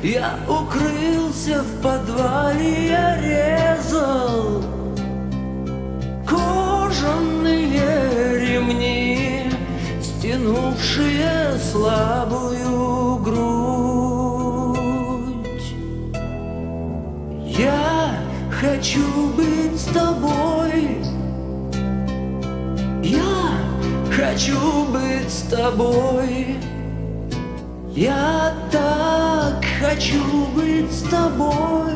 Я укрылся в подвале, я резал кожаные ремни, стянувшие слабую грудь. Я хочу быть с тобой, я хочу быть с тобой. Я так хочу быть с тобой.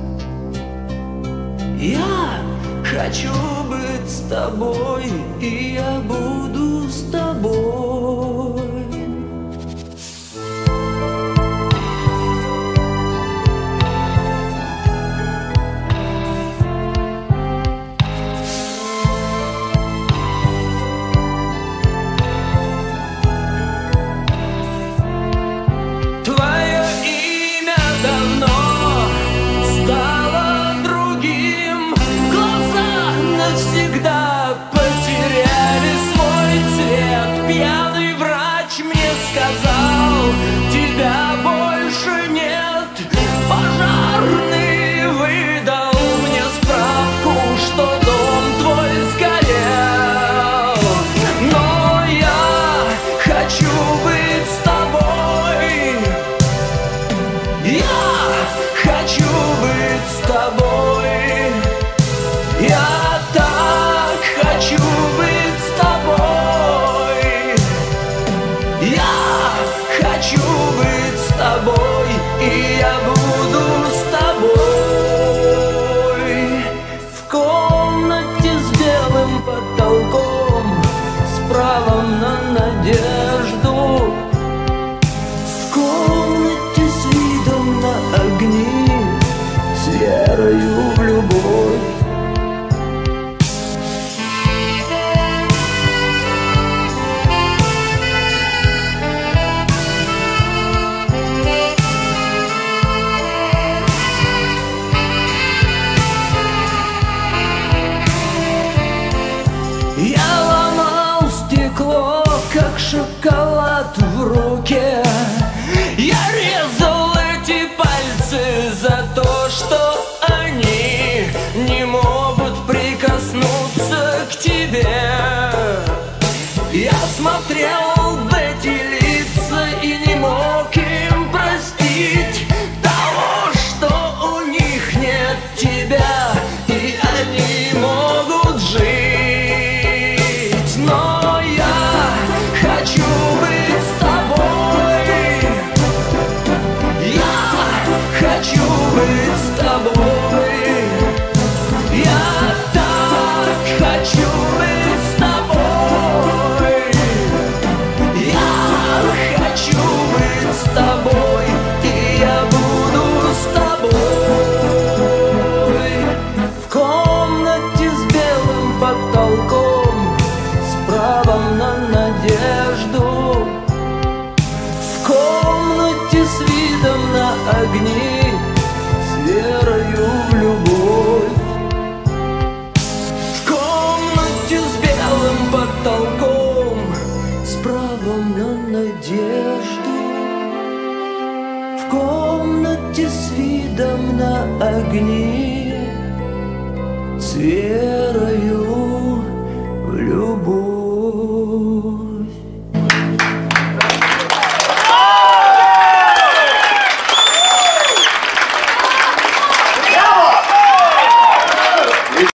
Я хочу быть с тобой, и я буду с тобой. И я буду с тобой. В комнате с белым потолком, с правом на надежду. В комнате с видом на огни, с верою в любовь. Я ломал стекло, как шоколад в руке. Я резал эти пальцы за то, что они не могут прикоснуться к тебе. Я смотрел в эти лица и не мог им простить того, что у них нет тебя, и они могут жить. Огни, с верою в любовь. В комнате с белым потолком, с правом на надежду. В комнате с видом на огни, с верою